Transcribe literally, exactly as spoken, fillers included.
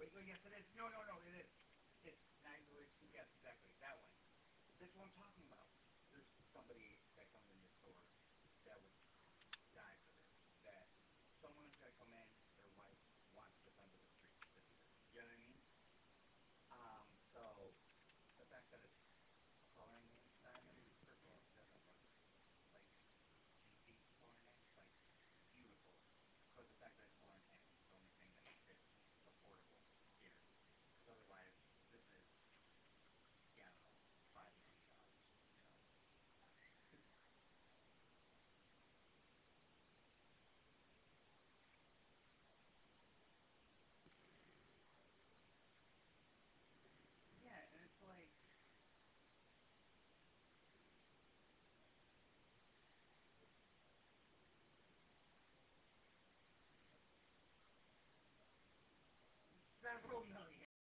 Wait, wait, yes, it is. No, no, no, it is. It's nine. Yes, exactly that one. That's what I'm talking about. There's somebody